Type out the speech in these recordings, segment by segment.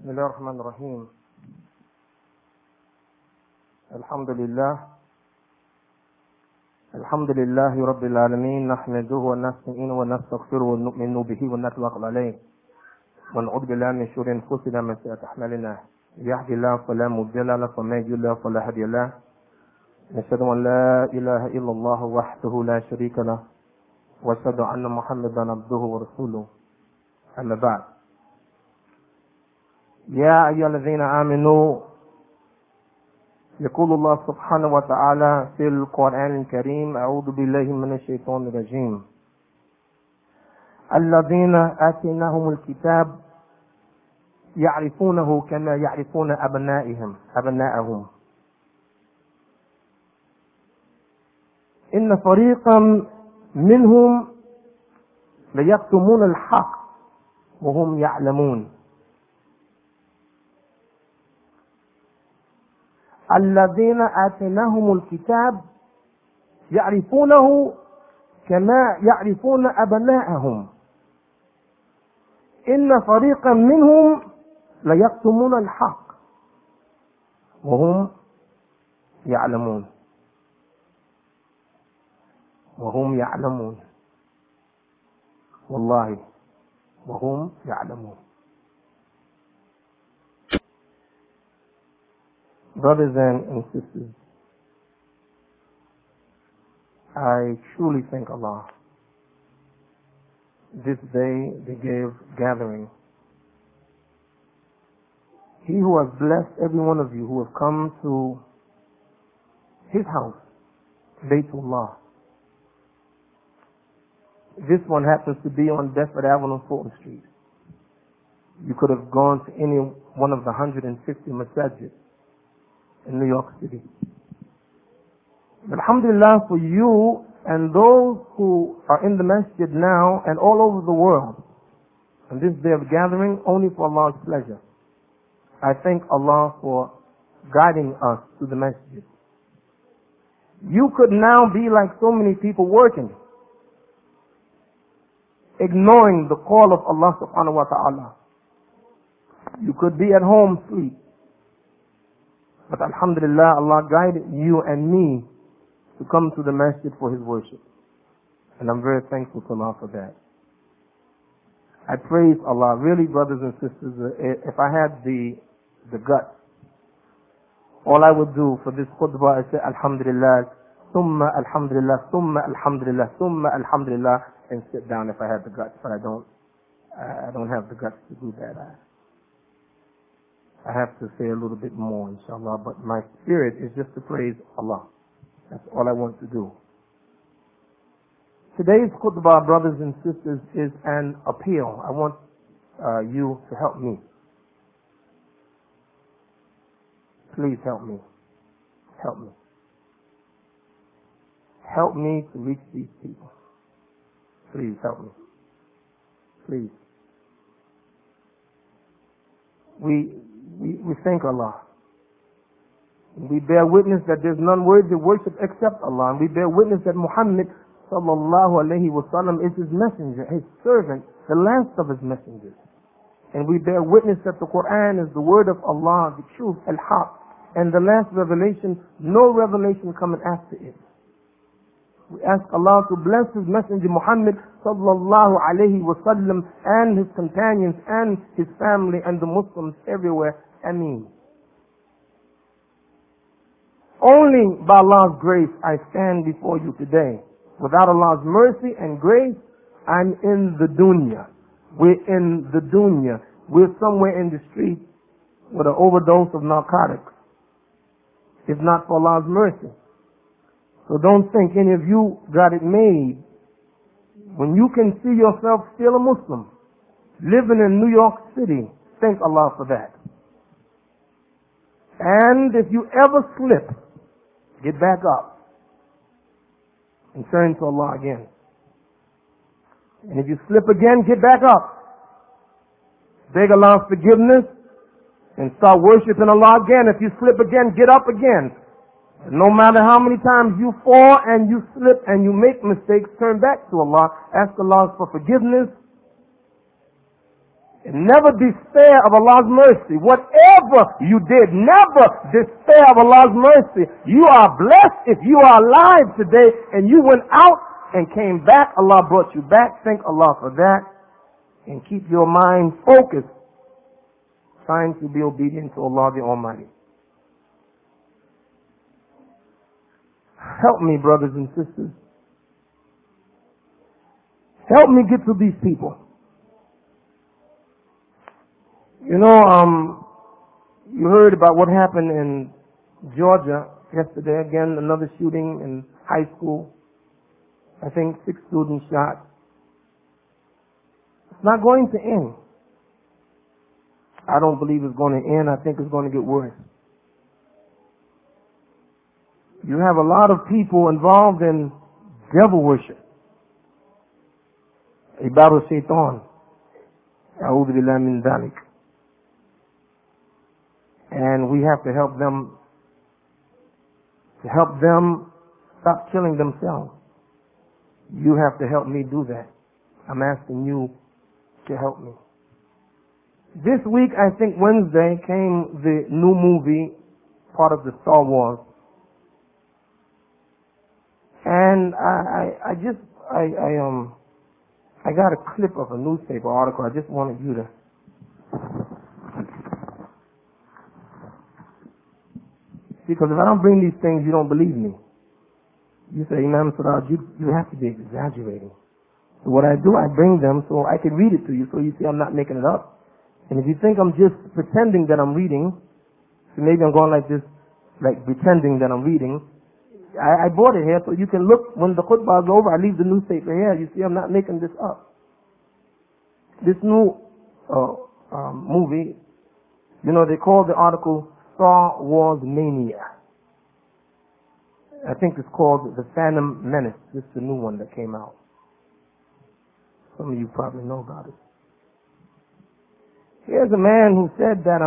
بسم الله الرحمن الرحيم. الحمد لله رب العالمين، نحمده ونستعينه ونستغفره ونؤمن به ونتوكل عليه ونعوذ بالله من شرور انفسنا ومن سيئات اعمالنا. يهدي الله فلا مضل له ومن يضلل فلا هادي له. نشهد ان لا اله الا الله وحده لا شريك له واشهد ان محمدا عبده ورسوله. اما بعد، يا أيها الذين آمنوا، يقول الله سبحانه وتعالى في القرآن الكريم: أعوذ بالله من الشيطان الرجيم. الذين آتيناهم الكتاب يعرفونه كما يعرفون أبناءهم إن فريقا منهم ليكتمون الحق وهم يعلمون. الذين آتيناهم الكتاب يعرفونه كما يعرفون أبناءهم إن فريقا منهم ليكتمون الحق وهم يعلمون. والله وهم يعلمون. Brothers and sisters, I truly thank Allah. This day they gave gathering. He who has blessed every one of you who have come to his house, Baytullah. This one happens to be on Bedford Avenue, Fulton Street. You could have gone to any one of the 150 masajid in New York City. Alhamdulillah for you and those who are in the masjid now and all over the world on this day of gathering, only for Allah's pleasure. I thank Allah for guiding us to the masjid. You could now be like so many people working, ignoring the call of Allah subhanahu wa ta'ala. You could be at home asleep. But alhamdulillah, Allah guided you and me to come to the masjid for His worship. And I'm very thankful to Allah for that. I praise Allah. Really, brothers and sisters, if I had the guts, all I would do for this khutbah is say alhamdulillah, thumma alhamdulillah, thumma alhamdulillah, thumma alhamdulillah, and sit down if I had the guts. But I don't have the guts to do that. I have to say a little bit more, inshallah, but my spirit is just to praise Allah. That's all I want to do. Today's khutbah, brothers and sisters, is an appeal. I want you to help me. Please help me. Help me. Help me to reach these people. Please help me. Please. We thank Allah. We bear witness that there's none worthy of worship except Allah. And we bear witness that Muhammad sallallahu alayhi wa sallam is His messenger, His servant, the last of His messengers. And we bear witness that the Quran is the word of Allah, the truth, al-haq, and the last revelation, no revelation coming after it. We ask Allah to bless His messenger Muhammad sallallahu alayhi wa sallam and his companions and his family and the Muslims everywhere. Ameen. Only by Allah's grace I stand before you today. Without Allah's mercy and grace, I'm in the dunya. We're in the dunya. We're somewhere in the street with an overdose of narcotics. If not for Allah's mercy. So don't think any of you got it made. When you can see yourself still a Muslim, living in New York City, thank Allah for that. And if you ever slip, get back up and turn to Allah again. And if you slip again, get back up. Beg Allah's forgiveness and start worshiping Allah again. If you slip again, get up again. No matter how many times you fall and you slip and you make mistakes, turn back to Allah. Ask Allah for forgiveness And never despair of Allah's mercy. Whatever you did, never despair of Allah's mercy. You are blessed if you are alive today and you went out and came back. Allah brought you back. Thank Allah for that. And keep your mind focused, trying to be obedient to Allah the Almighty. Help me, brothers and sisters. Help me get to these people. You know, you heard about what happened in Georgia yesterday. Again, another shooting in high school. I think 6 students shot. It's not going to end. I don't believe it's going to end. I think it's going to get worse. You have a lot of people involved in devil worship. Ibadu shaitan. A'udhu billahi min dhalik. And we have to help them stop killing themselves. You have to help me do that. I'm asking you to help me. This week, I think Wednesday, came the new movie, part of the Star Wars. And I got a clip of a newspaper article. I just wanted you to. Because if I don't bring these things, you don't believe me. You say, Imam Siraj, you have to be exaggerating. So what I do, I bring them so I can read it to you, so you see I'm not making it up. And if you think I'm just pretending that I'm reading, so maybe I'm going like this, like pretending that I'm reading, I bought it here so you can look. When the khutbah is over, I leave the newspaper here. You see I'm not making this up. This new movie, you know, they call the article Star Wars Mania. I think it's called The Phantom Menace. This is the new one that came out. Some of you probably know about it. Here's a man who said that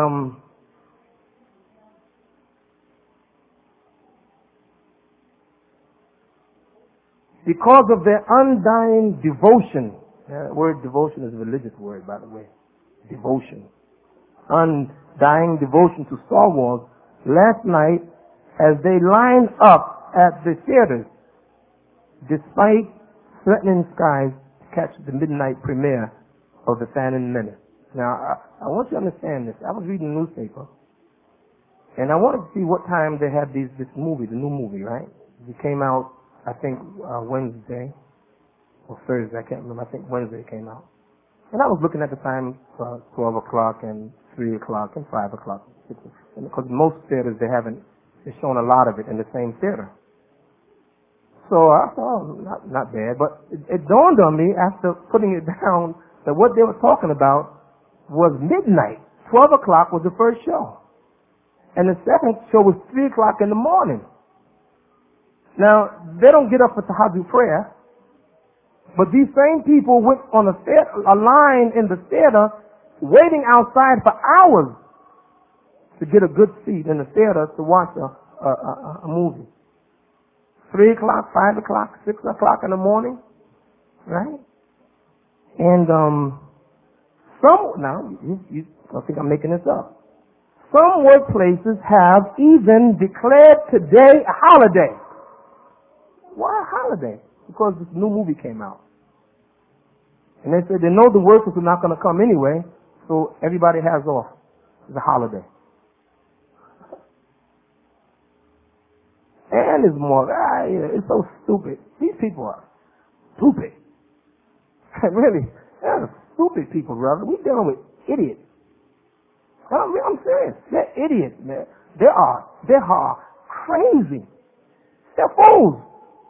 because of their undying devotion, the word devotion is a religious word, by the way, devotion, undying devotion to Star Wars, last night, as they lined up at the theaters, despite threatening skies, to catch the midnight premiere of The Phantom Menace. Now, I want you to understand this. I was reading the newspaper, and I wanted to see what time they had this movie, the new movie, right? It came out, I think, Wednesday or Thursday. I can't remember. I think Wednesday it came out. And I was looking at the time, 12 o'clock and 3 o'clock and 5 o'clock. Because most theaters, they're showing a lot of it in the same theater. So I thought, not bad. But it dawned on me after putting it down that what they were talking about was midnight. 12 o'clock was the first show. And the second show was 3 o'clock in the morning. Now, they don't get up for tahajjud prayer, but these same people went on a line in the theater, waiting outside for hours to get a good seat in the theater to watch a movie. 3 o'clock, 5 o'clock, 6 o'clock in the morning, right? And now, you don't think I'm making this up. Some workplaces have even declared today a holiday. Why a holiday? Because this new movie came out. And they said they know the workers are not going to come anyway, so everybody has off. It's a holiday. And it's more, it's so stupid. These people are stupid. Really, they're stupid people, brother. We're dealing with idiots. I'm serious. They're idiots, man. They are crazy. They're fools.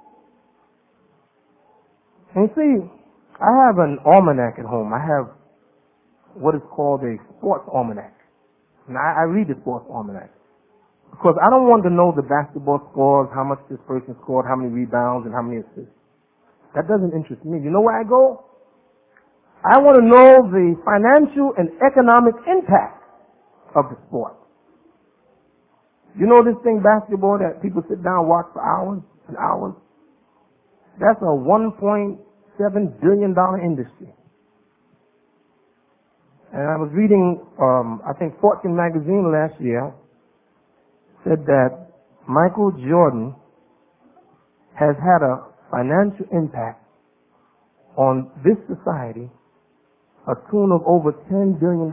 And see, I have an almanac at home. I have what is called a sports almanac. And I read the sports almanac. Because I don't want to know the basketball scores, how much this person scored, how many rebounds, and how many assists. That doesn't interest me. You know where I go? I want to know the financial and economic impact of the sport. You know this thing, basketball, that people sit down and watch for hours and hours? That's a $1.7 billion industry. And I was reading, I think Fortune magazine last year said that Michael Jordan has had a financial impact on this society, a tune of over $10 billion.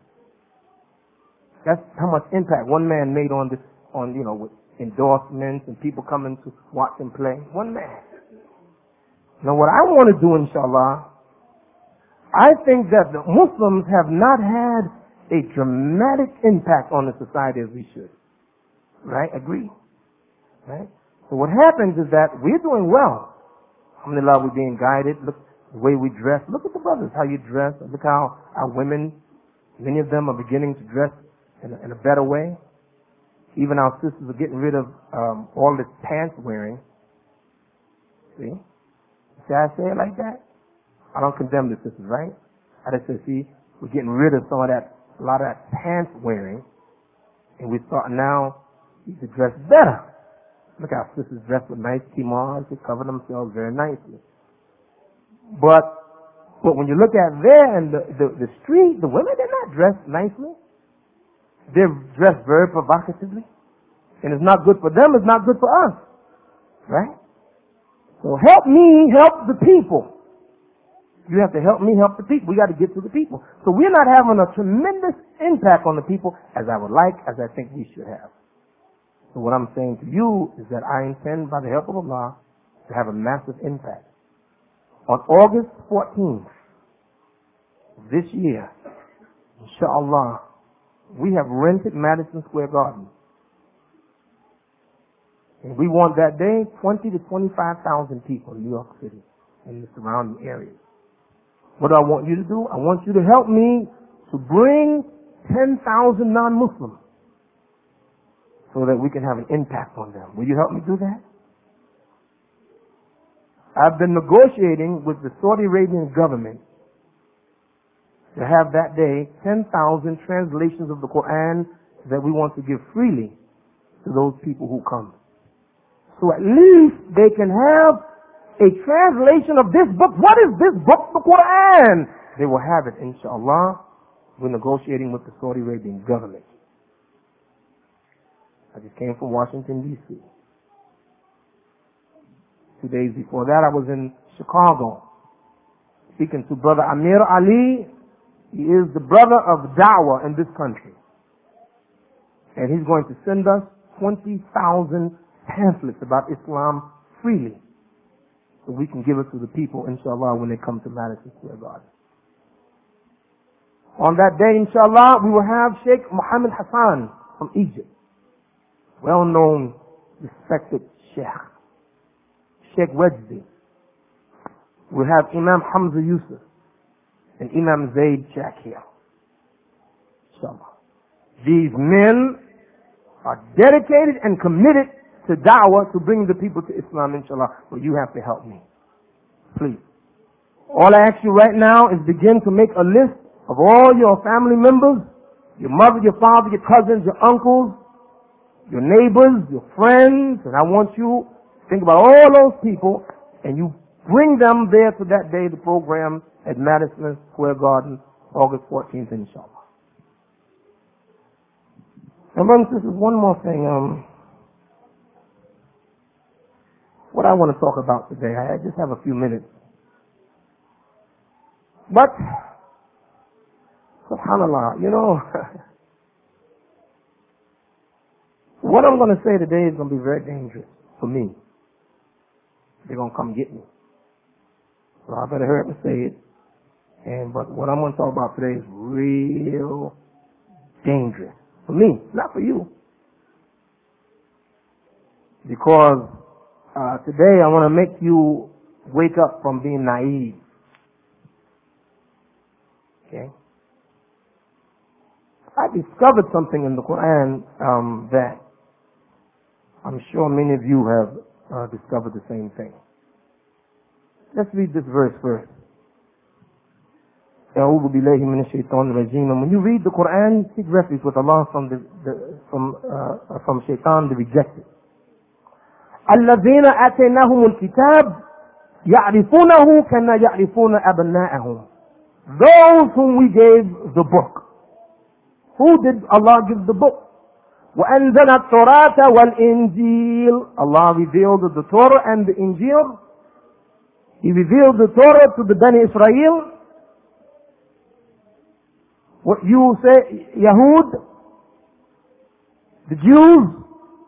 That's how much impact one man made on this, with endorsements and people coming to watch him play. One man. Now what I want to do, inshallah, I think that the Muslims have not had a dramatic impact on the society as we should. Right? Agree? Right? So what happens is that we're doing well. Alhamdulillah, we're being guided. Look the way we dress. Look at the brothers, how you dress. Look how our women, many of them are beginning to dress in a better way. Even our sisters are getting rid of all this pants wearing. See? See how I say it like that? I don't condemn the sisters, right? I just say, see, we're getting rid of some of that, a lot of that pants wearing, and we're starting now to dress better. Look how sisters dress with nice kimars. They cover themselves very nicely. But when you look at there in the street, the women, they're not dressed nicely. They're dressed very provocatively. And it's not good for them, it's not good for us. Right? So help me help the people. You have to help me help the people. We got to get to the people. So we're not having a tremendous impact on the people as I would like, as I think we should have. So what I'm saying to you is that I intend, by the help of Allah, to have a massive impact. On August 14th this year, inshallah, we have rented Madison Square Garden. And we want that day 20 to 25,000 people in New York City and the surrounding areas. What do I want you to do? I want you to help me to bring 10,000 non-Muslims so that we can have an impact on them. Will you help me do that? I've been negotiating with the Saudi Arabian government to have that day 10,000 translations of the Quran that we want to give freely to those people who come. So at least they can have a translation of this book. What is this book, the Quran? They will have it, inshallah. We're negotiating with the Saudi Arabian government. I just came from Washington, D.C. 2 days before that, I was in Chicago speaking to Brother Amir Ali. He is the brother of Dawah in this country. And he's going to send us 20,000 pamphlets about Islam freely, so we can give it to the people, inshallah, when they come to Madison Square Garden. On that day, inshallah, we will have Sheikh Muhammad Hassan from Egypt. Well-known, respected Sheikh. Sheikh Wajdi. We'll have Imam Hamza Yusuf and Imam Zaid Shakir. Inshallah. These men are dedicated and committed to da'wah, to bring the people to Islam, inshallah. But you have to help me. Please. All I ask you right now is begin to make a list of all your family members, your mother, your father, your cousins, your uncles, your neighbors, your friends, and I want you to think about all those people, and you bring them there to that day, the program at Madison Square Garden, August 14th, inshallah. And brothers and sisters, one more thing, what I want to talk about today, I just have a few minutes. But, subhanallah, what I'm going to say today is going to be very dangerous for me. They're going to come get me. So I better hurry up and say it. But what I'm going to talk about today is real dangerous. For me, not for you. Because today I want to make you wake up from being naive. Okay? I discovered something in the Quran that I'm sure many of you have discovered the same thing. Let's read this verse first. أعوذ بالله من الشيطان الرجيم. And when you read the Quran, seek refuge with Allah from shaitan, the rejected. الذين آتيناهم الكتاب يعرفونه كما يعرفون أبناءهم. those whom we gave the book. Who did Allah give the book? وَأَنزَلَ التَّوْرَاةَ وَالْإِنْجِيلَ. Allah revealed the Torah and the Injil. He revealed the Torah to the Bani Israel. What you say, Yahud, the Jews,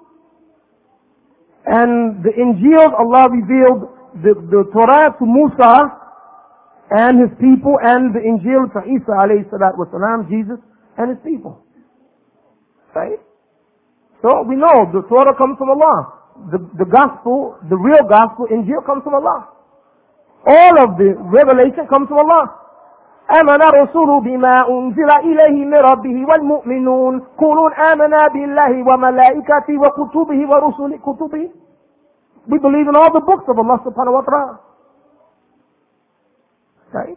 and the Injil, Allah revealed the Torah to Musa and his people, and the Injil to Isa alayhi salatu wasalam, Jesus and his people. Right? So we know the Torah comes from Allah. The gospel, the real gospel, Injil, comes from Allah. All of the revelation comes from Allah. آمن الرسول بما أنزل إليه من ربه والمؤمنون كلون آمنا بالله وملائكته وكتبه ورسله كتبه. We believe in all the books of Allah subhanahu wa ta'ala. Right?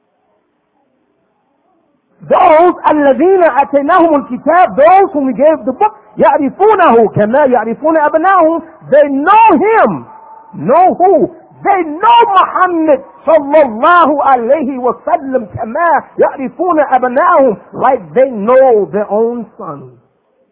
Those الذين أتيناهم الكتاب, those whom we gave the book, يعرفونه كما يعرفون أبناءهم. They know him. Know who? They know Muhammad sallallahu alayhi wa sallam كما يعرفون أبناءهم, like they know their own sons.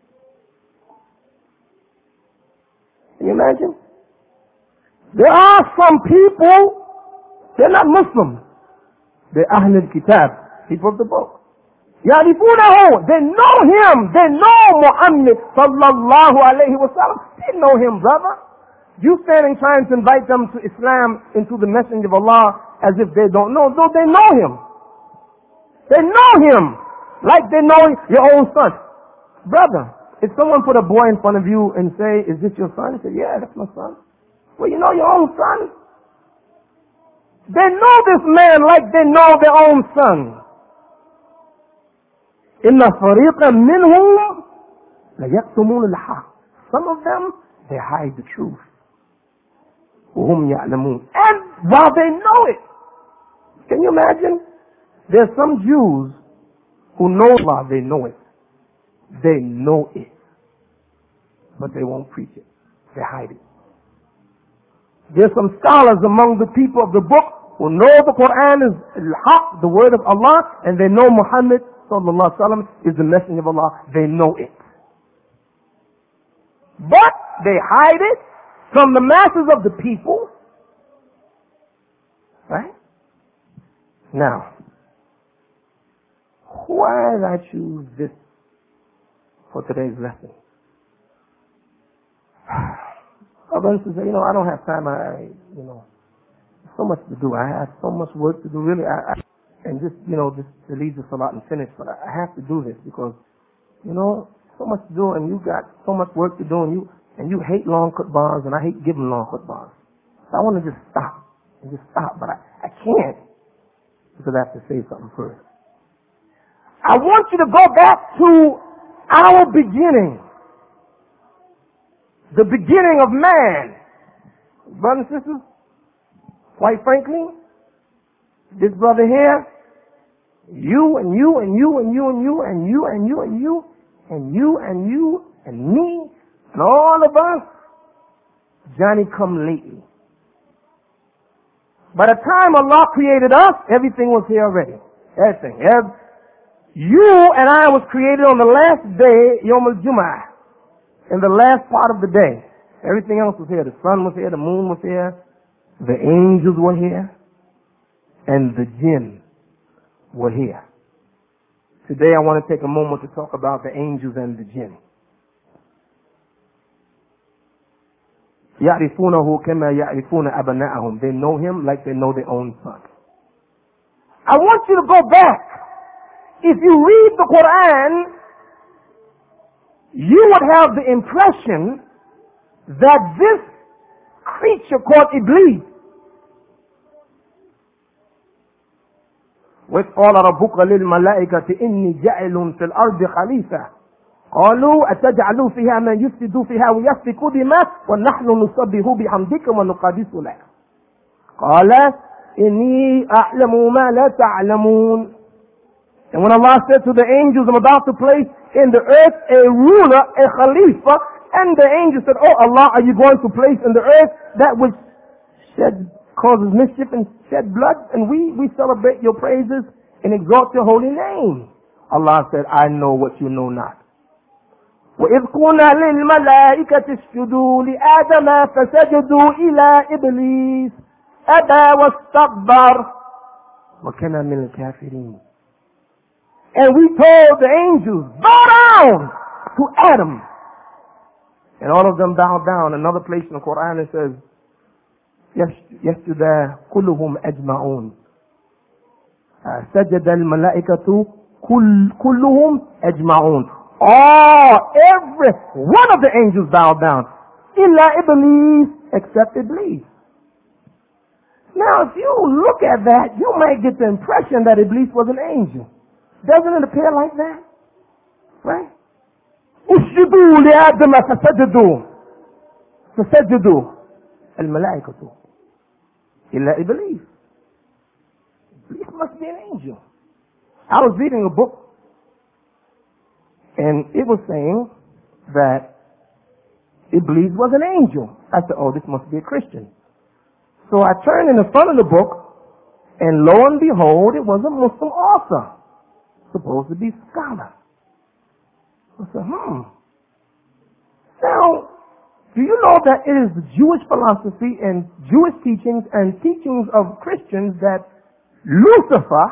Can you imagine? There are some people, they're not Muslims. They're Ahl al-Kitab, people of the book. يعرفونه, they know him. They know Muhammad sallallahu alayhi wa sallam. They know him, brother. You standing trying to invite them to Islam, into the messenger of Allah, as if they don't know. No, they know him. They know him like they know your own son. Brother, if someone put a boy in front of you and say, is this your son? You say, yeah, that's my son. Well, you know your own son. They know this man like they know their own son. إِنَّ فَرِيقًا مِّنْهُمْ لَيَكْتُمُونَ الْحَقَّ. Some of them, they hide the truth. وَهُمْ يَعْلَمُونَ. And while they know it. Can you imagine? There's some Jews who know Allah, they know it. They know it. But they won't preach it. They hide it. There's some scholars among the people of the book who know the Quran is al-Haq, the word of Allah, and they know Muhammad sallallahu alaihi wasallam is the messenger of Allah. They know it. But they hide it from the masses of the people. Right? Now, why did I choose this for today's lesson? Others say, I don't have time. So much to do. I have so much work to do. Really, and just to leave the salat and finish. But I have to do this because, so much to do, and you got so much work to do, and you hate long khutbahs, and I hate giving long khutbahs. So I want to just stop, but I can't because I have to say something first. I want you to go back to our beginning. The beginning of man. Brothers and sisters, quite frankly, this brother here, you and you and you and you and you and you and you and you and you and you and me and all of us, Johnny come lately. By the time Allah created us, everything was here already. Everything. You and I was created on the last day, Yom al-Jum'ah. In the last part of the day. Everything else was here. The sun was here, the moon was here, the angels were here, and the jinn were here. Today I want to take a moment to talk about the angels and the jinn. يَعْرِفُونَهُ كَمَا يَعْرِفُونَ أَبْنَاءَهُم. They know him like they know their own son. I want you to go back. If you read the Quran, you would have the impression that this creature called Iblis, وَإِذْ قَالَ رَبُّكَ لِلْمَلَائِكَةِ إِنِّي جَاعِلٌ فِي الْأَرْضِ خَلِيفَةً قالوا أتجعل فيها من يفسد فيها ويسفك دماء ونحن نسبح بحمدك ونقدس لك قال إني أعلم ما لا تعلمون. And when Allah said to the angels, I'm about to place in the earth a ruler, a khalifa, and the angels said, oh Allah, are you going to place in the earth that which causes mischief and shed blood? And we celebrate your praises and exalt your holy name. Allah said, I know what you know not. وَإِذْ قُلْنَا لِلْمَلَائِكَةِ اسْجُدُوا لِآدَمَ فَسَجَدُوا إِلَىٰ إِبْلِيسَ أَبَى وَاسْتَكْبَرَ وَكَانَ مِنَ الْكَافِرِينَ. And we told the angels, bow down to Adam. And all of them bowed down. Another place in the Quran it says, يَسْجُدَا كُلُّهُمْ أَجْمَعُونَ. سَجَدَ الْمَلَائِكَةُ كُلُّهُمْ أَجْمَعُونَ. Every one of the angels bowed down. إِلَّا إِبْلِيسَ, except Iblis. Now, if you look at that, you might get the impression that Iblis was an angel. Doesn't it appear like that? Right? اسجدوا لآدم فسجدوا الملائكة إلا إبليس. Iblis must be an angel. I was reading a book and it was saying that Iblis was an angel. I said, oh, this must be a Christian. So I turned in the front of the book, and lo and behold, it was a Muslim author, supposed to be scholar. I said, Now, do you know that it is the Jewish philosophy and Jewish teachings and teachings of Christians that Lucifer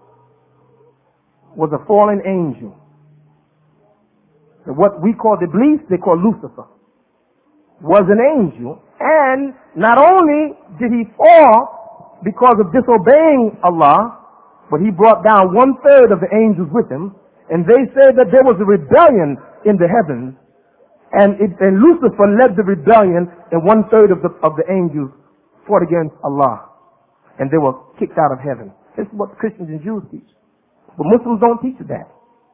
was a fallen angel? So what we call Iblis, they call Lucifer, was an angel. And not only did he fall because of disobeying Allah, but he brought down 1/3 of the angels with him. And they said that there was a rebellion in the heavens. And Lucifer led the rebellion, and 1/3 of the angels fought against Allah. And they were kicked out of heaven. This is what Christians and Jews teach. But Muslims don't teach that.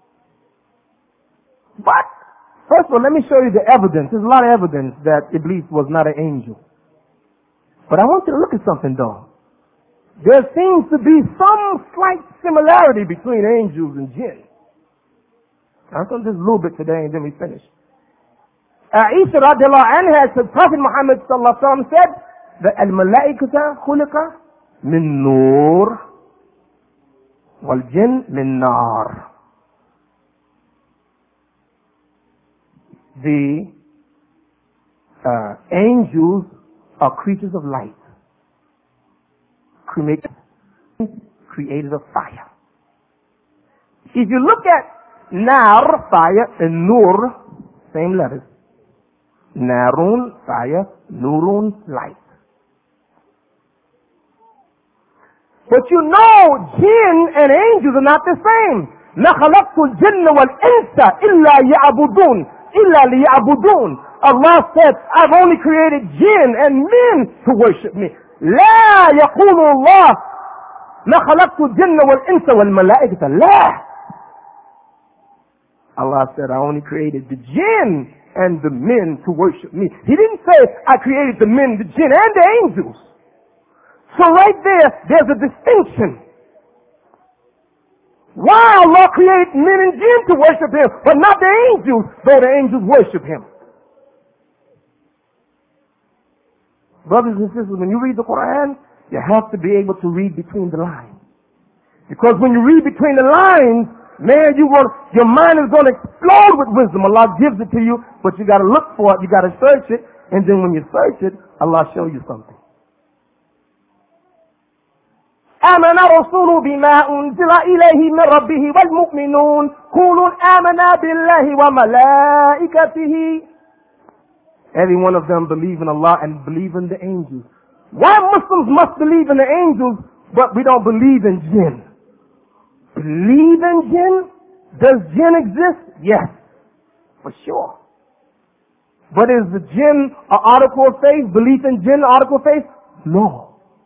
But, first of all, let me show you the evidence. There's a lot of evidence that Iblis was not an angel. But I want you to look at something though. There seems to be some slight similarity between angels and jinn. I'll come just a little bit today and then we finish. Aisha radiallahu anha said, Prophet Muhammad sallallahu alaihi wasallam said that al-malaikata khuliqa min nur wal jinn min nar. The angels are creatures of light, created of fire. If you look at nar, fire, and nur, same letters. Narun, fire, nurun, light. But you know, jinn and angels are not the same. مَا خَلَقْتُ الْجِنَّ وَالْإِنسَ إِلَّا يَعْبُدُونَ إِلَّا لِيَعْبُدُونَ. Allah said, I've only created jinn and men to worship me. لا يقول الله ما خلقت الجن والإنس والملائكة. لا. Allah said, I only created the jinn and the men to worship me. He didn't say, I created the men, the jinn, and the angels. So right there's a distinction. Why Allah created men and jinn to worship Him, but not the angels, though the angels worship Him? Brothers and sisters, when you read the Quran, you have to be able to read between the lines. Because when you read between the lines, man, your mind is going to explode with wisdom. Allah gives it to you, but you got to look for it, you got to search it, and then when you search it, Allah show you something. آمن الرسول بما أنزل إليه من ربه والمؤمنون قولوا آمنا بالله وملائكته. Every one of them believe in Allah and believe in the angels. Why Muslims must believe in the angels, but we don't believe in jinn? Believe in jinn? Does jinn exist? Yes, for sure. But is the jinn an article of faith? Belief in jinn an article of faith? No.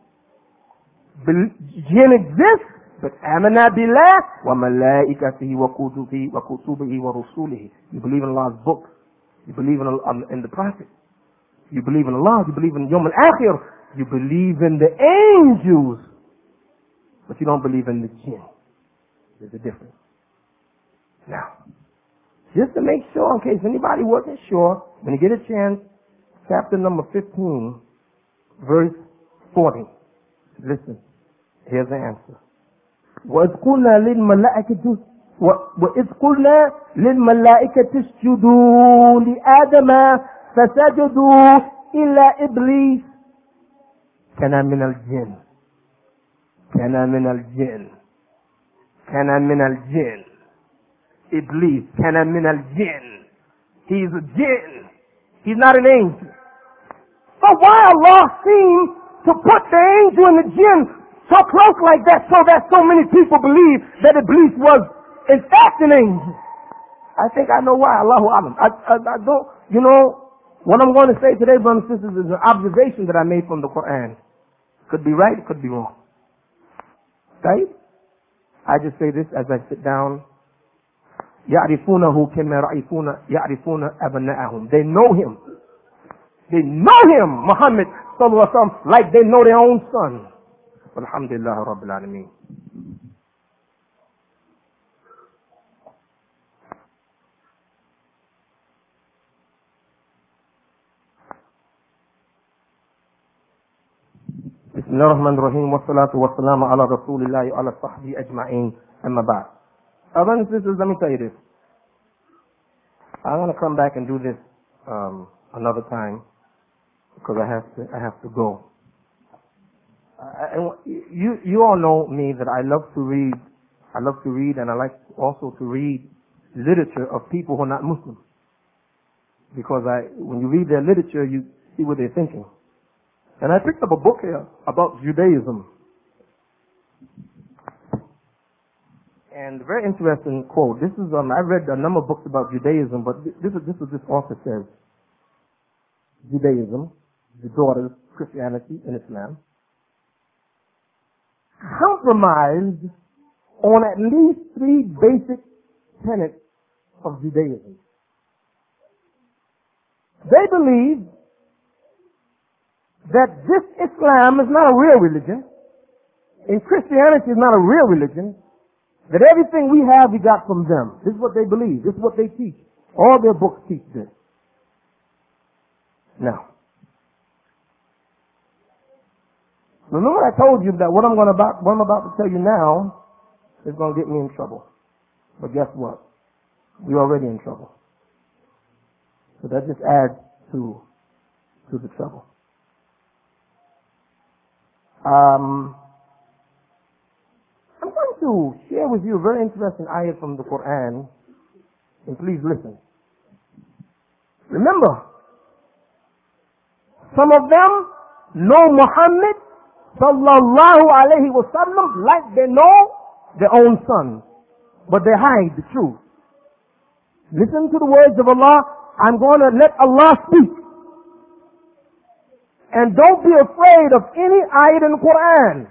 Jinn exists, but amana billah wa malaikatihi wa kutubihi wa rusulihi. You believe in Allah's books. You believe in the Prophet. You believe in Allah. You believe in Yawm al-Akhir. You believe in the angels, but you don't believe in the jinn. There's a difference. Now, just to make sure, in case anybody wasn't sure, when you get a chance, chapter number 15, verse 40. Listen, here's the answer. وإذ قلنا للملائكة وإذ قلنا للملائكة اسجدوا لآدم فسجدوا إلا إبليس كان من الجن Iblis كان من الجن. He's a jinn. He's not an angel. So why Allah seemed to put the angel and the jinn so close like that so that so many people believe that Iblis was in fact an angel? I think I know why. Allahu Alam. I don't, what I'm going to say today, brothers and sisters, is an observation that I made from the Quran. Could be right, it could be wrong. Right? I just say this as I sit down. يعرفونه كما يعرفون أبناءهم. They know him. They know him, Muhammad sallallahu alaihi wasallam, like they know their own son. Alhamdulillah Rabbil Alameen. بسم الله الرحمن الرحيم والصلاة والسلام على رسول الله وعلى صحبه أجمعين أما بعد. Brothers and sisters, let me tell you this. I'm going to come back and do this another time because I have to go. You all know me that I love to read. And I like also to read literature of people who are not Muslim. Because when you read their literature, you see what they're thinking. And I picked up a book here about Judaism. And a very interesting quote. This is I've read a number of books about Judaism, but this is what this author says. Judaism, the daughters of Christianity and Islam, compromised on at least 3 basic tenets of Judaism. They believe that this Islam is not a real religion, and Christianity is not a real religion, that everything we have we got from them. This is what they believe. This is what they teach. All their books teach this. Now, remember I told you that what I'm about to tell you now is going to get me in trouble. But guess what? We're already in trouble. So that just adds to the trouble. I'm going to share with you a very interesting ayah from the Quran, and please listen. Remember, some of them know Muhammad sallallahu alayhi wa sallam like they know their own son, but they hide the truth. Listen to the words of Allah. I'm going to let Allah speak. And don't be afraid of any ayat in the Quran.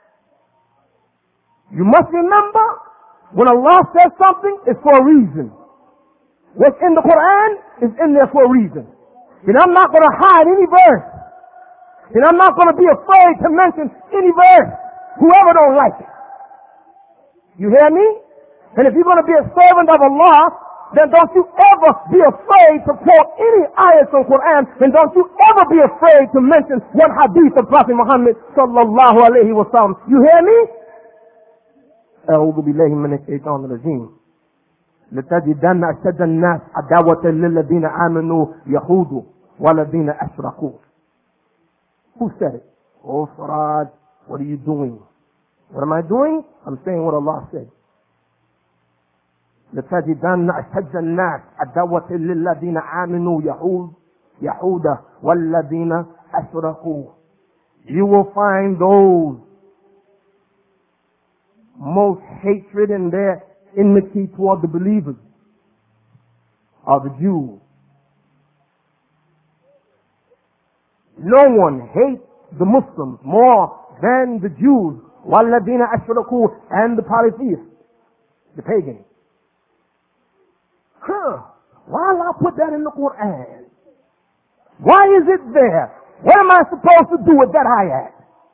You must remember, when Allah says something, it's for a reason. What's in the Quran is in there for a reason. And I'm not going to hide any verse. And I'm not going to be afraid to mention any verse, whoever don't like it. You hear me? And if you're going to be a servant of Allah, then don't you ever be afraid to quote any ayahs from Quran, and don't you ever be afraid to mention one hadith of Prophet Muhammad sallallahu alayhi wa sallam. You hear me? أعوذ بالله من الشيطان الرجيم. لتجدن أشد الناس عداوة للذين آمنوا يهود والذين أشركوا. Who said it? Oh, Farad, what are you doing? What am I doing? I'm saying what Allah said. لتجدن أشد الناس عداوة للذين آمنوا يهود والذين أشركوا. You will find those most hatred in their enmity toward the believers are the Jews. No one hates the Muslims more than the Jews, وَالَّذِينَ أَشْرَكُوا, and the polytheists, the pagans. Why Allah put that in the Quran? Why is it there? What am I supposed to do with that ayat?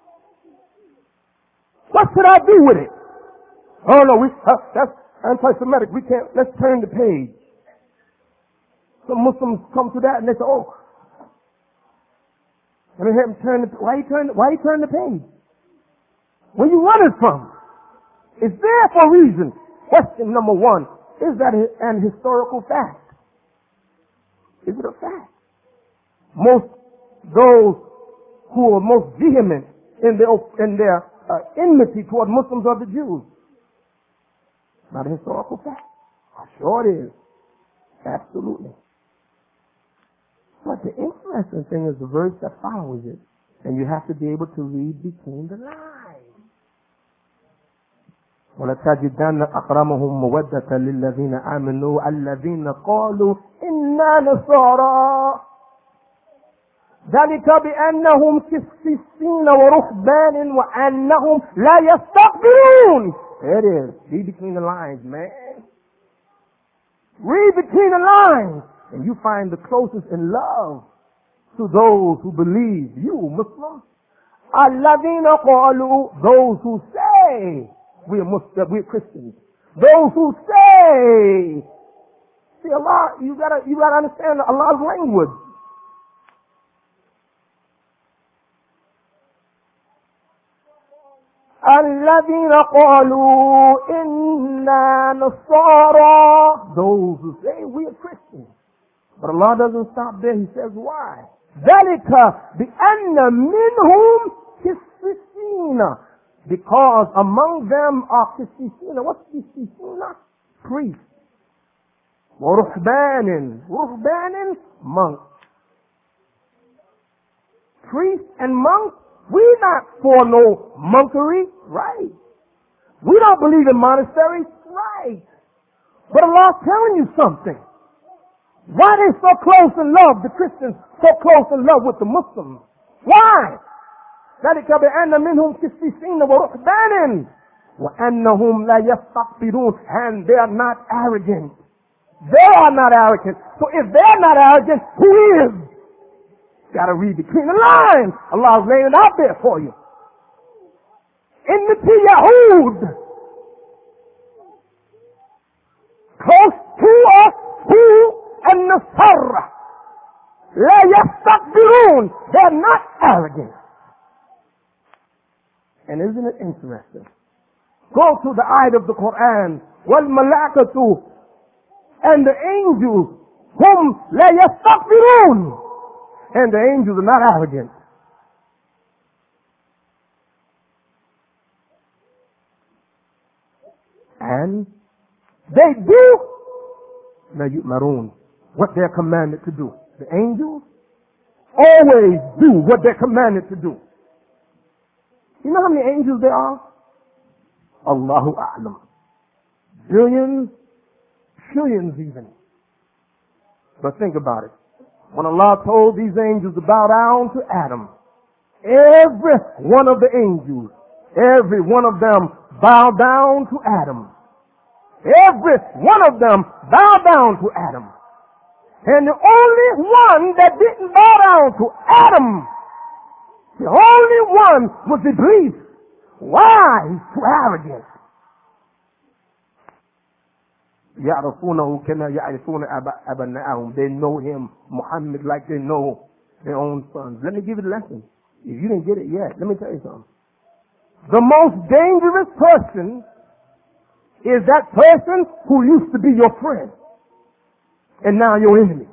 What should I do with it? Oh no, that's anti-Semitic. We can't, let's turn the page. Some Muslims come to that and they say, oh, let me hear him turn why you turn the page? Where you running from? It's there for a reason. Question number one, is that an historical fact? Is it a fact? Those who are most vehement in their enmity toward Muslims are the Jews. Not a historical fact. Sure it is. Absolutely. But the interesting thing is the verse that follows it. And you have to be able to read between the lines. وَلَتَجِدَنَّ أَقْرَمَهُمْ مَوَدَّةً لِلَّذِينَ آمَنُوا الَّذِينَ قَالُوا إِنَّا نَصَارَى ذلك بأنهم قسيسين ورهبان وأنهم لا يستكبرون. It is. Read between the lines, man. Read between the lines, and you find the closest in love to those who believe. You, Muslims. الذين قالوا, those who say we're Muslims, we're Christians. Those who say. See, Allah, you gotta understand Allah's language. الذين قالوا إنا نصارى, those who say we are Christians. But Allah doesn't stop there. He says why? ذلك بأن منهم قسيسين, because among them are قسيسين. What's قسيسين? Priests. ورهبان, رهبان, monks. Priests and monks. We're not for no monkery, right? We don't believe in monasteries, right? But Allah's telling you something. Why they so close in love, the Christians so close in love with the Muslims? Why? ذلك بأن منهم قسيسين ورهبان وأنهم لا يستكبرون, and they are not arrogant. They are not arrogant. So if they're not arrogant, who is? Gotta read between the lines. Allah's laying it out there for you. Enmity Yahud. Close to us, who and Nasara. La yastakbirun. They're not arrogant. And isn't it interesting? Go to the ayat of the Quran. Wal malakatu, and the angels, whom la yastakbirun. And the angels are not arrogant. And they do what they're commanded to do. The angels always do what they're commanded to do. You know how many angels there are? Allahu A'lam. Billions, trillions even. But think about it. When Allah told these angels to bow down to Adam, every one of the angels, every one of them bowed down to Adam. Every one of them bowed down to Adam. And the only one that didn't bow down to Adam, the only one was Iblis. Why? He's too arrogant. يعرفونه كما يعرفون أبنائهم. They know him, Muhammad, like they know their own sons. Let me give you a lesson. If you didn't get it yet, let me tell you something. The most dangerous person is that person who used to be your friend and now your enemy.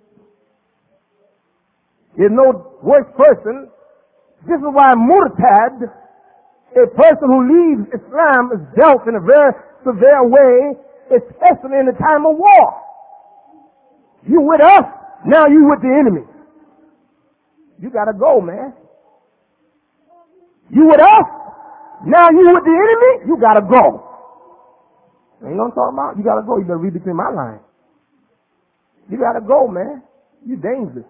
There's no worse person. This is why murtad, a person who leaves Islam, is dealt in a very severe way, especially in the time of war. You with us, now you with the enemy. You gotta go, man. You with us, now you with the enemy, you gotta go. Ain't no talking about, you gotta go, you better read between my lines. You gotta go, man. You dangerous.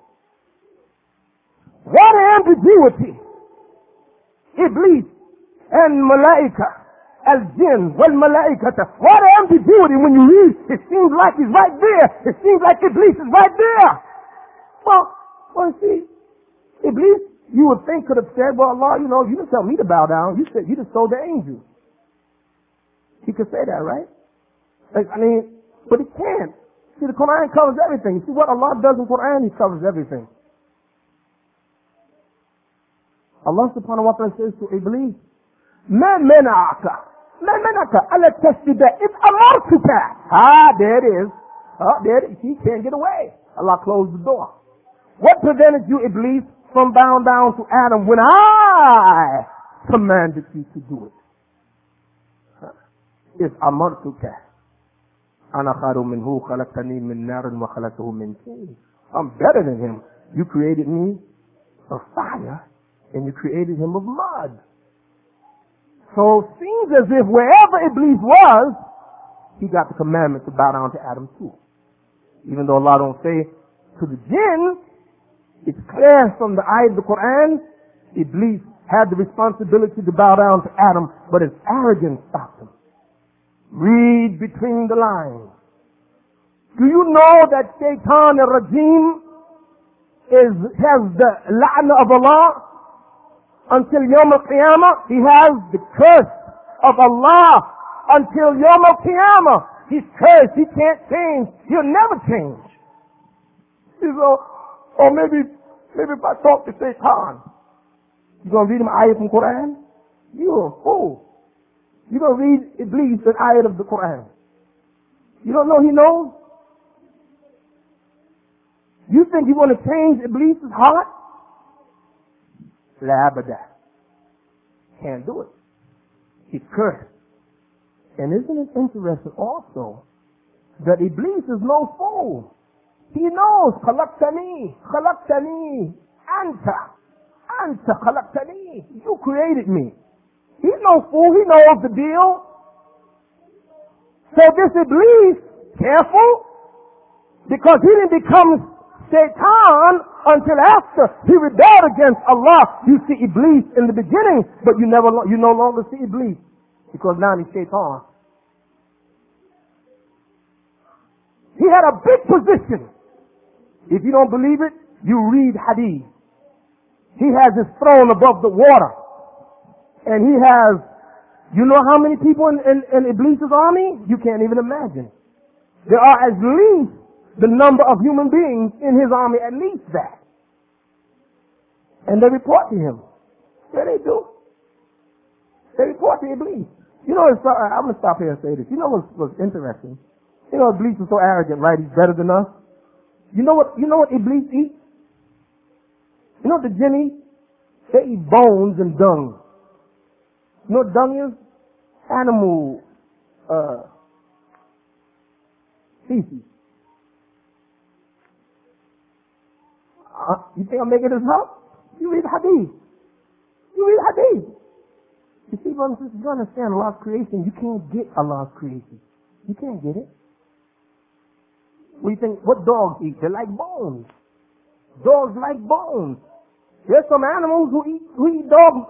What ambiguity! Iblis and Malaika. Al-Jinn wal-Malaikata. What ambiguity when you read. It seems like he's right there. It seems like Iblis is right there. Well, see, Iblis, you would think could have said, well, Allah, you didn't tell me to bow down. You said, you just told the angels. He could say that, right? But he can't. See, the Quran covers everything. You see what Allah does in the Quran? He covers everything. Allah subhanahu wa ta'ala says to Iblis, مَا مَنَعَكَ Manaka ala tasbida if amartuka. There it is. There it is. He can't get away. Allah closed the door. What prevented you, Iblis, from bowing down to Adam when I commanded you to do it? If amartuka. Ana kharu minhu khalaqtani min narin wa khalaqtahu min tin. I'm better than him. You created me of fire and you created him of mud. So it seems as if wherever Iblis was, he got the commandment to bow down to Adam too. Even though Allah don't say to the jinn, it's clear from the ayat of the Quran, Iblis had the responsibility to bow down to Adam, but his arrogance stopped him. Read between the lines. Do you know that Shaitan al-Rajim has the la'na of Allah? Until Yawm al-Qiyamah, he has the curse of Allah. Until Yawm al-Qiyamah, he's cursed. He can't change. He'll never change. Or maybe if I talk to Shaitan, you gonna read him ayat from Quran? You're a fool. You gonna read Iblis an ayat of the Quran? You don't know he knows? You think you want to change Iblis' heart? La abada. Can't do it. He's cursed. And isn't it interesting also that Iblis is no fool? He knows, khalaqtani, anta khalaqtani. You created me. He's no fool. He knows the deal. So this Iblis, careful, because he didn't become Shaitan until after he rebelled against Allah. You see Iblis in the beginning, but you no longer see Iblis because now he's Shaitan. He had a big position. If you don't believe it, you read Hadith. He has his throne above the water. And he has, you know how many people in Iblis' army? You can't even imagine. There are at least the number of human beings in his army, at least that. And they report to him. Yeah, they do. They report to Iblis. You know, I'm going to stop here and say this. You know what's interesting? You know, Iblis is so arrogant, right? He's better than us. You know what Iblis eats? You know what the jinn eat? They eat bones and dung. You know what dung is? Animal feces. You think I'm making this up? You read Hadith. You see, brothers and sisters, you understand Allah's creation. You can't get Allah's creation. You can't get it. What do you think? What dogs eat? They like bones. Dogs like bones. There's some animals who eat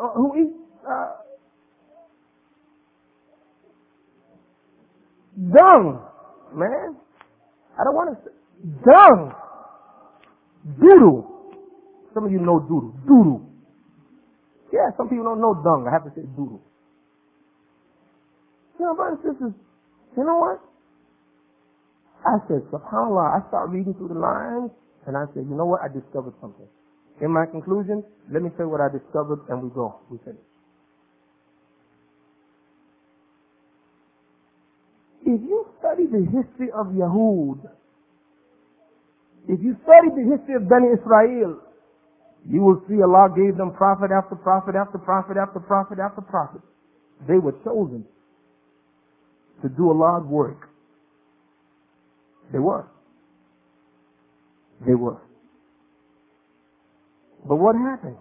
dung. Man, I don't want to say dung. Doodle. Some of you know doodle. Doodle. Yeah, some people don't know dung. I have to say doodle. You know, brothers and sisters, you know what? I said, subhanAllah, I start reading through the lines, and I said, you know what? I discovered something. In my conclusion, let me tell you what I discovered, and we go. We finish. If you study the history of Yahud, if you study the history of Bani Israel, you will see Allah gave them prophet after prophet after prophet after prophet after prophet. They were chosen to do Allah's work. They were. But what happened?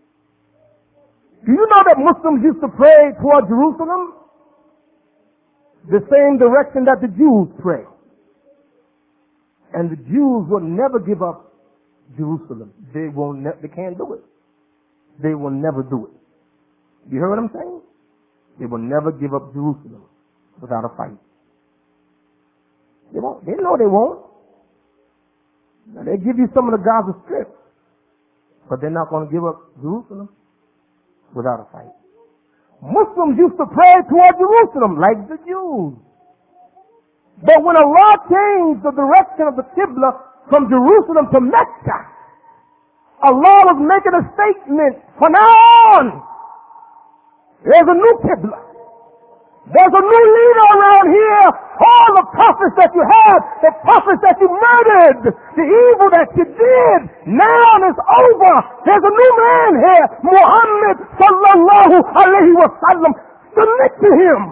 Do you know that Muslims used to pray toward Jerusalem? The same direction that the Jews pray. And the Jews will never give up Jerusalem. They can't do it. They will never do it. You hear what I'm saying? They will never give up Jerusalem without a fight. They won't. They know they won't. Now, they give you some of the Gaza Strip, but they're not going to give up Jerusalem without a fight. Muslims used to pray toward Jerusalem like the Jews. But when Allah changed the direction of the Qibla from Jerusalem to Mecca, Allah was making a statement, from now on, there's a new Qibla. There's a new leader around here. All the prophets that you had, the prophets that you murdered, the evil that you did, now it's over. There's a new man here, Muhammad sallallahu alayhi wa sallam. Submit to him.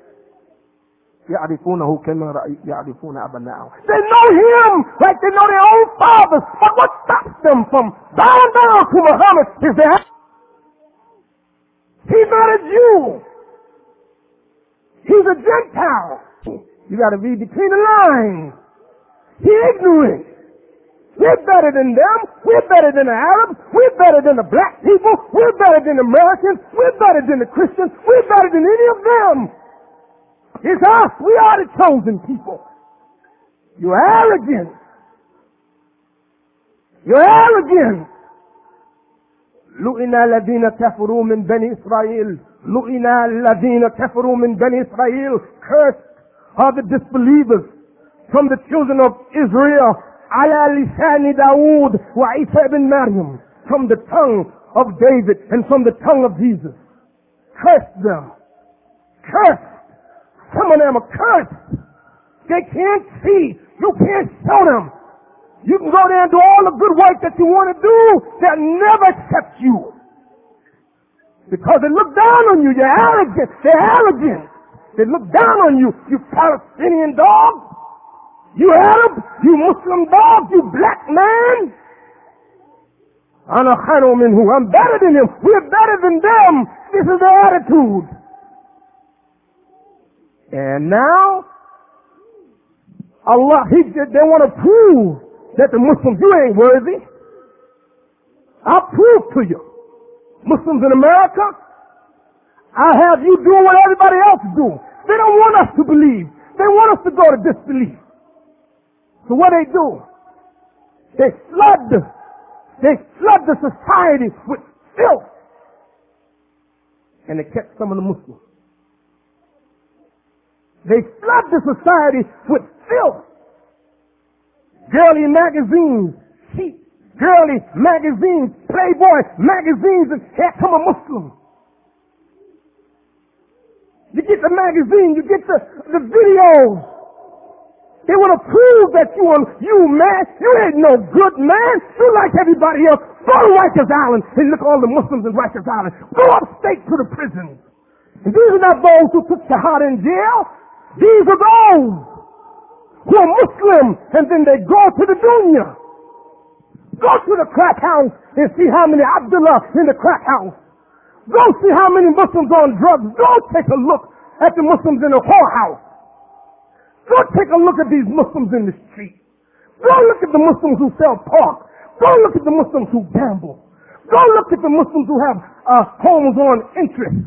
يعرفونه كما يعرفون أبنائهم. They know him like they know their own fathers. But what stops them from bowing down to Muhammad is that he's not a Jew. He's a Gentile. You got to read between the lines. He's ignorant. We're better than them. We're better than the Arabs. We're better than the black people. We're better than the Americans. We're better than the Christians. We're better than any of them. It's us. We are the chosen people. You're arrogant. You're arrogant. لُعِنَ الَّذِينَ كَفَرُوا مِنْ بَنِي إِسْرَائِيلَ لُعِنَ الَّذِينَ كَفَرُوا مِنْ بَنِي إِسْرَائِيلَ. Cursed are the disbelievers from the children of Israel. عَلَى لِسَانِ دَاوُودَ وَعِيسَى ibn Maryam. From the tongue of David and from the tongue of Jesus. Curse them. Cursed. Some of them are cursed. They can't see. You can't show them. You can go there and do all the good work that you want to do. They'll never accept you. Because they look down on you. You're arrogant. They're arrogant. They look down on you. You Palestinian dog. You Arab. You Muslim dog. You black man. I'm better than him. We're better than them. This is their attitude. And now, Allah, they want to prove that the Muslims, you ain't worthy. I'll prove to you. Muslims in America, I'll have you doing what everybody else do. They don't want us to believe. They want us to go to disbelief. So what they do? They flood the society with filth. And they catch some of the Muslims. They flood the society with filth. Girly magazines, cheap girly magazines, Playboy magazines, and here come a Muslim. You get the magazine, you get the videos. They want to prove that you man, you ain't no good man. You like everybody else. Go to Rikers Island and look at all the Muslims in Rikers Island. Go upstate to the prisons. And these are not those who took Shahada in jail. These are those who are Muslim, and then they go to the dunya. Go to the crack house and see how many Abdullah in the crack house. Go see how many Muslims on drugs. Go take a look at the Muslims in the whorehouse. Go take a look at these Muslims in the street. Go look at the Muslims who sell pork. Go look at the Muslims who gamble. Go look at the Muslims who have homes on interest.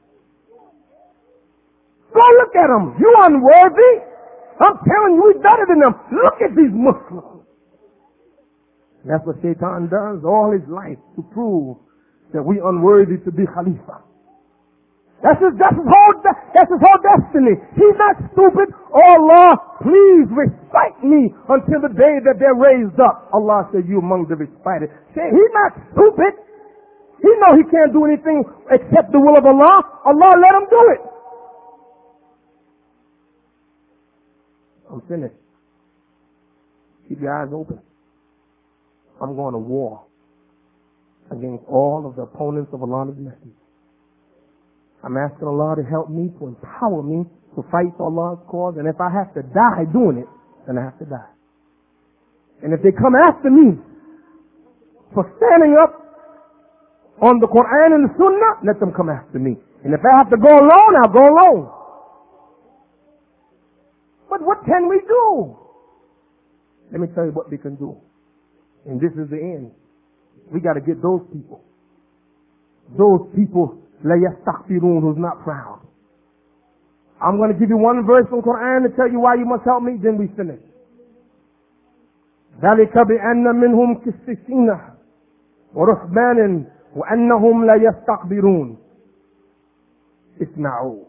Go look at them. You unworthy. I'm telling you, we're better than them. Look at these Muslims. That's what Shaitan does all his life, to prove that we're unworthy to be Khalifa. That's his whole destiny. He's not stupid. Oh Allah, please recite me until the day that they're raised up. Allah said, you among the recited. He's not stupid. He know he can't do anything except the will of Allah. Allah let him do it. I'm finished. Keep your eyes open. I'm going to war against all of the opponents of Allah's message. I'm asking Allah to help me, to empower me to fight for Allah's cause. And if I have to die doing it, then I have to die. And if they come after me for standing up on the Quran and the Sunnah, let them come after me. And if I have to go alone, I'll go alone. But what can we do? Let me tell you what we can do. And this is the end. We got to get those people. Those people, la yastaghfirun, who's not proud. I'm going to give you one verse from Quran to tell you why you must help me, then we finish. ذَلِكَ بِأَنَّ مِنْهُمْ كِسِّسِينَ وَرُحْبَانٍ وَأَنَّهُمْ لَا يَسْتَكْبِرُونَ. اسمعوا.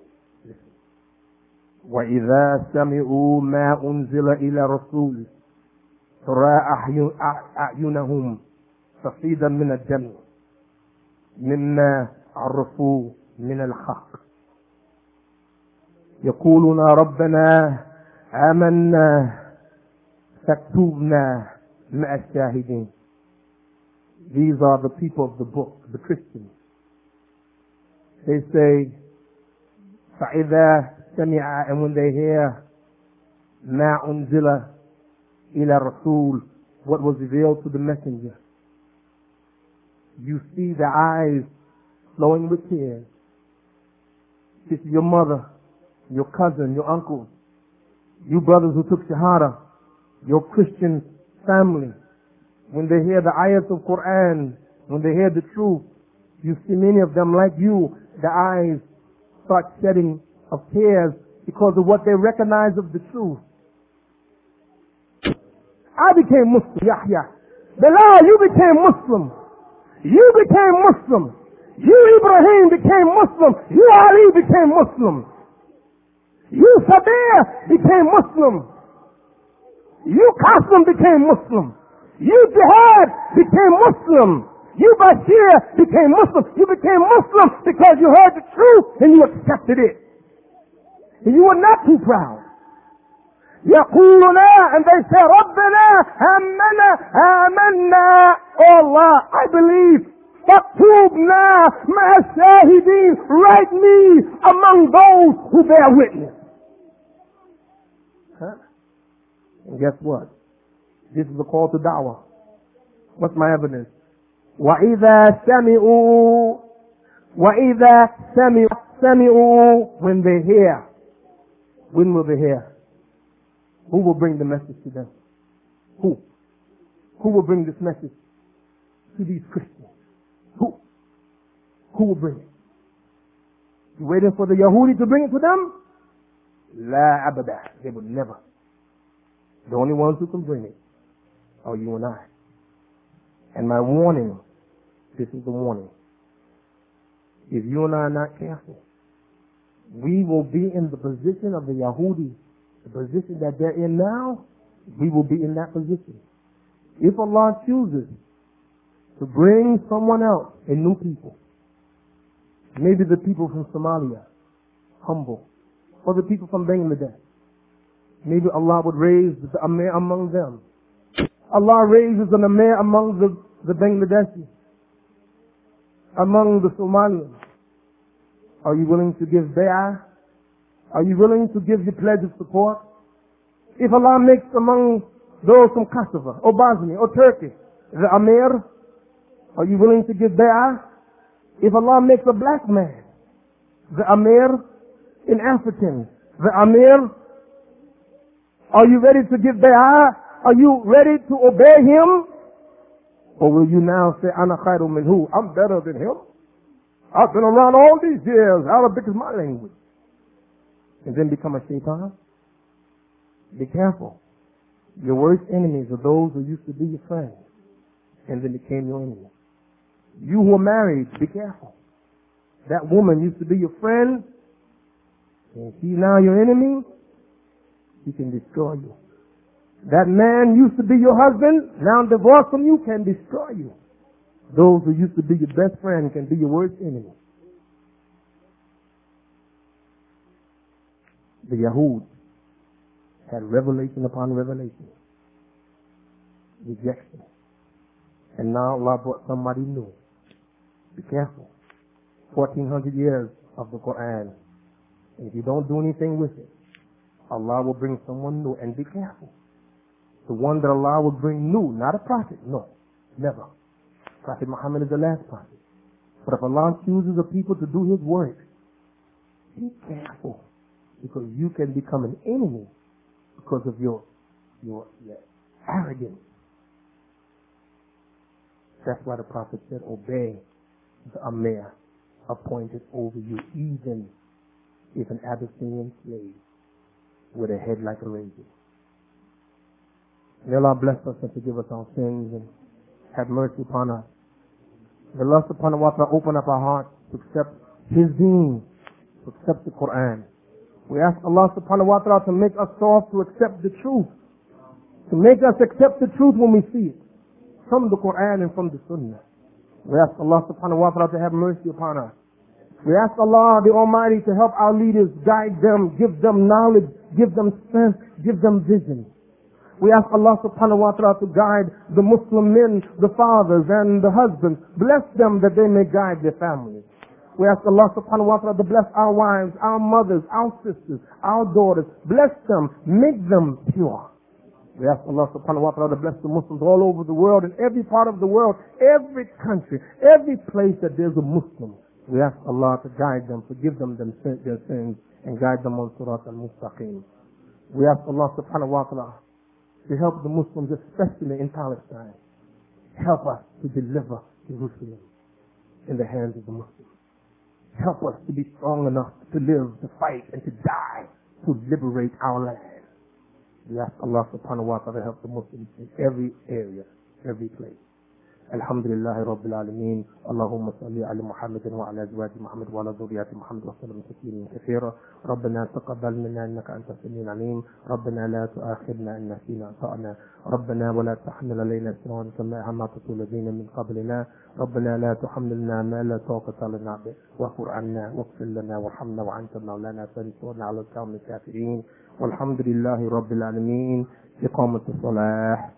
وَإِذَا سَمِعُوا مَا أُنزِلَ إِلَى رَسُولٍ تَرَى أَعْيُنَهُمْ تَفِيضُ مِنَ الدَّمْعِ مِمَّا عَرَفُوا مِنَ الْحَقِّ. يقولون ربنا آمنا فاكتبنا مع الشاهدين. These are the people of the book, the Christians. They say, فَإِذَا سَمِعَ, and when they hear مَا أُنزِلَ إِلَى الرَّسُولِ, what was revealed to the messenger, you see the eyes flowing with tears. This is your mother, your cousin, your uncle, you brothers who took Shahada, your Christian family. When they hear the ayats of Quran, when they hear the truth, you see many of them like you, the eyes start shedding of tears because of what they recognize of the truth. I became Muslim, Yahya. Bilal, you became Muslim. You became Muslim. You, Ibrahim, became Muslim. You, Ali, became Muslim. You, Sabir, became Muslim. You, Qasim, became Muslim. You, Jihad, became Muslim. You, Bashir, became Muslim. You became Muslim because you heard the truth and you accepted it. And you were not too proud. يقولنا, and they say, ربنا آمنا, oh Allah, I believe. فاكتبنا مع الشاهدين, write me among those who bear witness. Huh? And guess what? This is a call to da'wah. What's my evidence? وَإِذَا سَمِعُوا, when they hear. When will they hear? Who will bring the message to them? Who? Who will bring this message to these Christians? Who? Who will bring it? You waiting for the Yahudi to bring it to them? La abada. They would never. The only ones who can bring it are you and I. And my warning, this is the warning. If you and I are not careful, we will be in the position of the Yahudi, the position that they're in now. We will be in that position. If Allah chooses to bring someone else, a new people, maybe the people from Somalia, humble, or the people from Bangladesh, maybe Allah would raise the Amir among them. Allah raises an Amir among the Bangladeshis, among the Somalians. Are you willing to give bay'ah? Are you willing to give your pledge of support? If Allah makes among those from Kosovo, or Bosnia, or Turkey, the Amir, are you willing to give bay'ah? If Allah makes a black man, the Amir in African, the Amir, are you ready to give bay'ah? Are you ready to obey him? Or will you now say, Ana khairu minhu, I'm better than him? I've been around all these years, Arabic is my language. And then become a shaitan? Be careful. Your worst enemies are those who used to be your friends and then became your enemies. You who are married, be careful. That woman used to be your friend and she's now your enemy. She can destroy you. That man used to be your husband, now divorced from you, can destroy you. Those who used to be your best friend can be your worst enemy. The Yahud had revelation upon revelation, rejection. And now Allah brought somebody new. Be careful. 1400 years of the Quran. And if you don't do anything with it, Allah will bring someone new. And be careful. The one that Allah will bring new, not a prophet, no, never. Prophet Muhammad is the last prophet. But if Allah chooses a people to do His work, be careful, because you can become an enemy because of your arrogance. That's why the Prophet said, obey the Amir appointed over you, even if an Abyssinian slave with a head like a razor. May Allah bless us and forgive us our sins and have mercy upon us. May Allah subhanahu wa ta'ala open up our hearts to accept His deen, to accept the Quran. We ask Allah subhanahu wa ta'ala to make us soft to accept the truth, to make us accept the truth when we see it, from the Quran and from the Sunnah. We ask Allah subhanahu wa ta'ala to have mercy upon us, We ask Allah the Almighty to help our leaders, guide them, give them knowledge, give them strength, give them vision. We ask Allah subhanahu wa ta'ala to guide the Muslim men, the fathers and the husbands. Bless them that they may guide their families. We ask Allah subhanahu wa ta'ala to bless our wives, our mothers, our sisters, our daughters. Bless them, make them pure. We ask Allah subhanahu wa ta'ala to bless the Muslims all over the world, in every part of the world, every country, every place that there's a Muslim. We ask Allah to guide them, forgive them their sins, and guide them on Surat al-Mustaqim. We ask Allah subhanahu wa ta'ala to help the Muslims, especially in Palestine. Help us to deliver Jerusalem in the hands of the Muslims. Help us to be strong enough to live, to fight, and to die to liberate our land. We ask Allah subhanahu wa ta'ala to help the Muslims in every area, every place. Alhamdulillahi Rabbil Alameen. Allahumma salli ala Muhammadin wa ala azwaji Muhammad wa ala dhurriyyati Muhammad wa sallam tasliman kathira. Rabbana taqabbal minna innaka anta as-sami'ul 'alim. Rabbana la tu'akhidhna in nasina akhtana. Rabbana wa la tahmil alayna isran kama hamaltahu alladhina min qablina. ربنا لا تحملنا ما لا طاقة لنا به واغفر عنا واغفر لنا وارحمنا وأنت مولانا فانصرنا على القوم الكافرين والحمد لله رب العالمين. إقامة الصلاة.